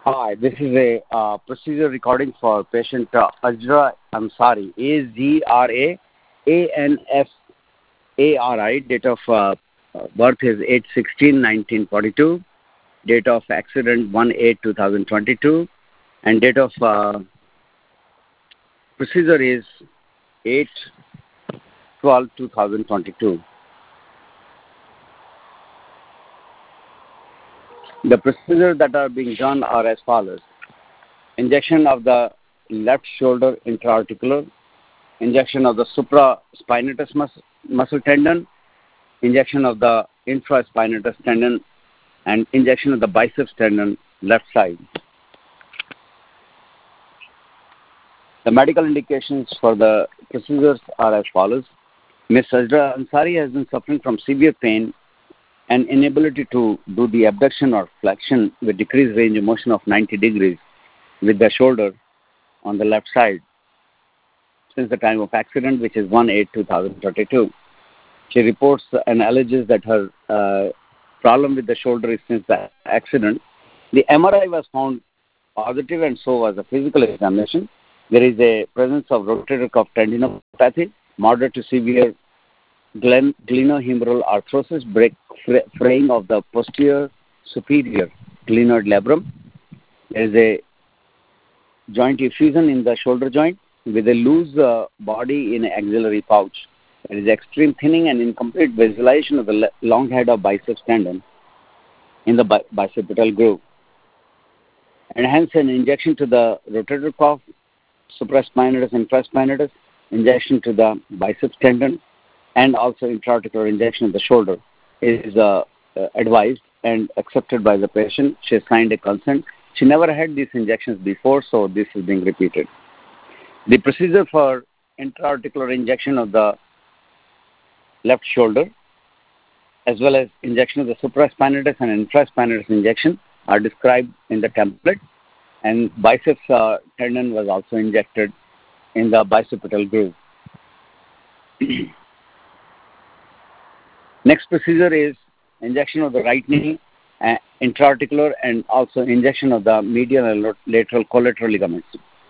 Hi, this is a procedure recording for patient Azra Ansari, Azra Ansari. Date of birth is 8/16/1942. Date of accident 1/8/2022. And date of procedure is 8/12/2022. The procedures that are being done are as follows. Injection of the left shoulder intraarticular, injection of the supraspinatus muscle tendon, injection of the infraspinatus tendon, and injection of the biceps tendon left side. The medical indications for the procedures are as follows. Ms. Azra Ansari has been suffering from severe pain and inability to do the abduction or flexion with decreased range of motion of 90 degrees with the shoulder on the left side since the time of accident, which is 1/8/2022. She reports and alleges that her problem with the shoulder is since the accident. The MRI was found positive and so was a physical examination. There is a presence of rotator cuff tendinopathy, moderate to severe glenohumeral arthrosis, fraying of the posterior superior glenoid labrum. There is a joint effusion in the shoulder joint with a loose body in an axillary pouch. There is extreme thinning and incomplete visualization of the long head of biceps tendon in the bicipital groove. And hence an injection to the rotator cuff, supraspinatus, infraspinatus, injection to the biceps tendon, and also intraarticular injection of the shoulder is advised and accepted by the patient. She signed a consent. She never had these injections before, so this is being repeated. The procedure for intraarticular injection of the left shoulder, as well as injection of the supraspinatus and infraspinatus injection, are described in the template, and biceps tendon was also injected in the bicipital groove. Next procedure is injection of the right knee, intraarticular, and also injection of the medial and lateral collateral ligaments.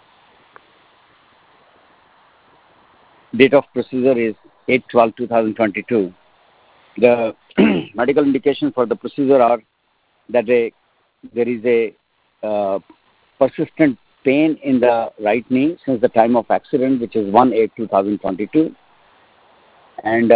Date of procedure is 8/12/2022. The medical indication for the procedure are that there is a persistent pain in the right knee since the time of accident, which is 1/8/2022, and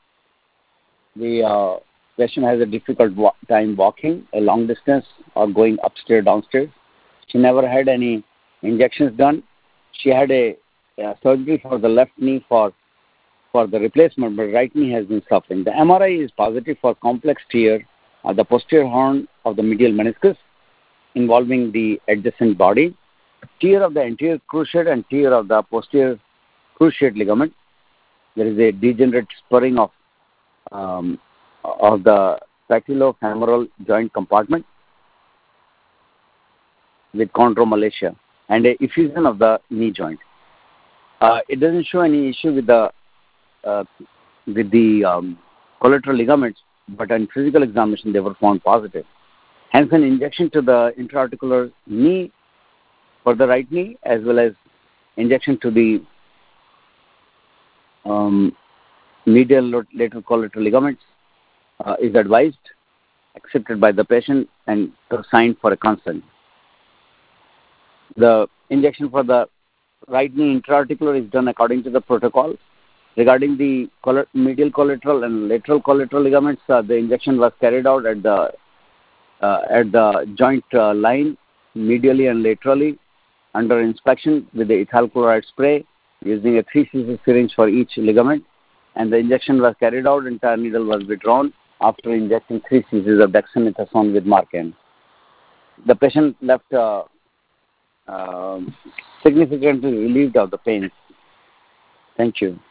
the patient has a difficult time walking a long distance or going upstairs, downstairs. She never had any injections done. She had a surgery for the left knee for the replacement, but right knee has been suffering. The MRI is positive for complex tear of the posterior horn of the medial meniscus involving the adjacent body, tear of the anterior cruciate and tear of the posterior cruciate ligament. There is a degenerate spurring of the patellofemoral joint compartment with chondromalacia and a effusion of the knee joint. It doesn't show any issue with the collateral ligaments, but on physical examination they were found positive. Hence, an injection to the intraarticular knee for the right knee, as well as injection to the medial lateral collateral ligaments is advised, accepted by the patient, and signed for a consent. The injection for the right knee intraarticular is done according to the protocol. Regarding the medial collateral and lateral collateral ligaments, the injection was carried out at the joint line, medially and laterally, under inspection with the ethyl chloride spray, using a 3 cc syringe for each ligament, and the injection was carried out. Entire needle was withdrawn after injecting 3 cc of dexamethasone with Marcan. The patient left significantly relieved of the pain. Thank you.